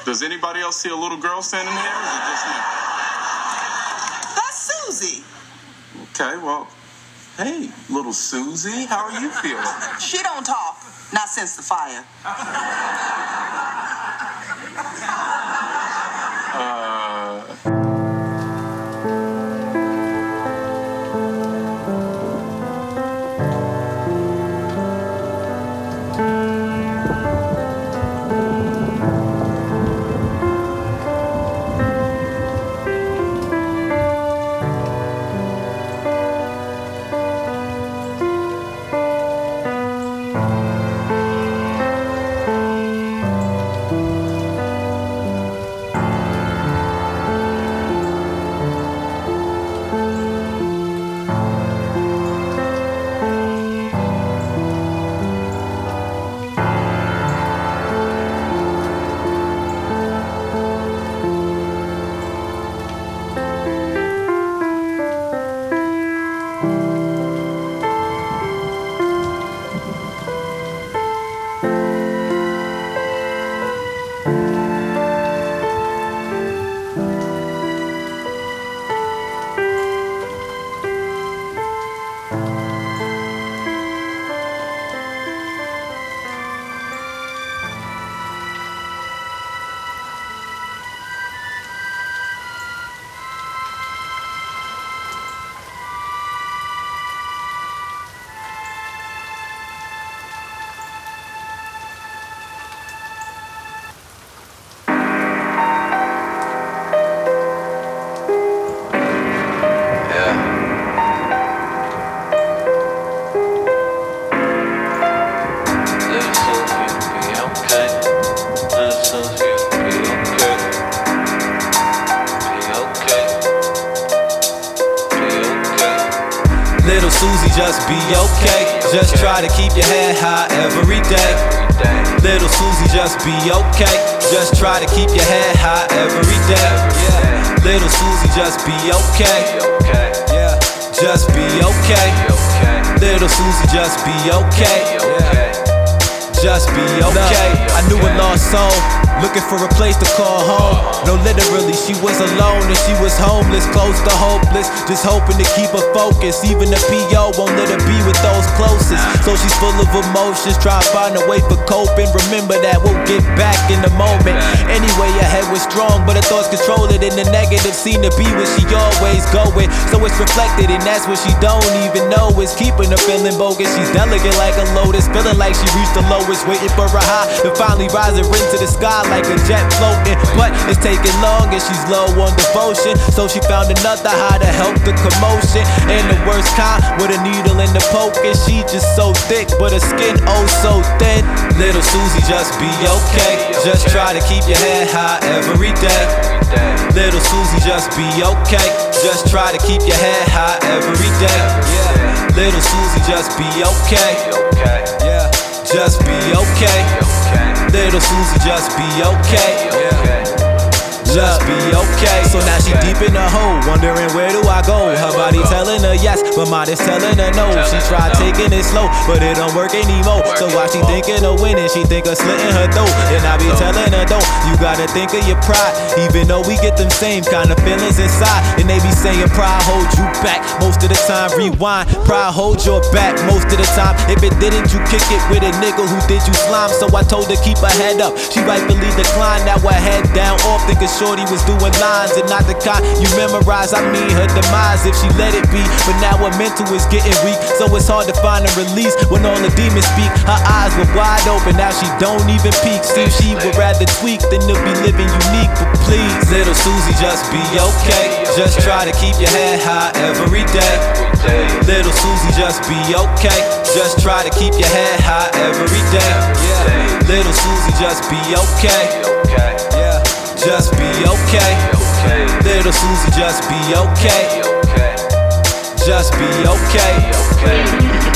Does anybody else see a little girl standing here? Or is it just me? That's Susie. Okay, well, hey, little Susie, how are you feeling? She don't talk. Not since the fire. Little Susie, just be okay. Just try to keep your head high every day. Little Susie, just be okay. Just try to keep your head high every day. Yeah. Little Susie, just be okay. Yeah. Just be okay. Little Susie, just be okay. Yeah. Just be okay. I knew a lost soul, looking for a place to call home. No, literally, she was alone and she was homeless, close to hopeless. Just hoping to keep her focus. Even the P.O. won't let her be with those closest. So she's full of emotions, trying to find a way for coping. Remember that we'll get back in the moment. Anyway, her head was strong, but her thoughts control it. And the negative seemed to be where she always going. So it's reflected, and that's what she don't even know is keeping her feeling bogus. She's delicate like a lotus, feeling like she reached the lowest, waiting for a high to finally rise and ring to the sky like a jet floating. But it's taking long and she's low on devotion, so she found another high to help the commotion. And the worst kind, with a needle in the poke, and she just so thick, but her skin oh so thin. Little Susie, just be okay. Just try to keep your head high every day. Little Susie, just be okay. Just try to keep your head high every day. Yeah. Little Susie, just be okay. Yeah. Just be okay. Little Susie, just be okay. Just be okay. So now she deep in the hole, wondering where do I go? Her body telling her yes, but mind is telling her no. She tried taking it slow, but it don't work anymore. So while she thinking of winning, she think of slitting her throat. And I be telling her don't, you gotta think of your pride. Even though we get them same kind of feelings inside. And they be saying pride hold you back most of the time. Rewind, pride hold your back most of the time. If it didn't, you kick it with a nigga who did you slime. So I told her keep her head up, she rightfully declined. Now her head down off, thinking shorty was doing lines and not the kind you memorize. I mean her demise if she let it be. But now her mental is getting weak, so it's hard to find a release when all the demons speak. Her eyes were wide open, now she don't even peek. Seems she would rather tweak than to be living unique. But please, little Susie, just be okay. Just try to keep your head high every day. Little Susie, just be okay. Just try to keep your head high every day. Yeah. Little Susie, just be okay. Yeah. Just be okay. Little Susie, just be okay. Just be okay.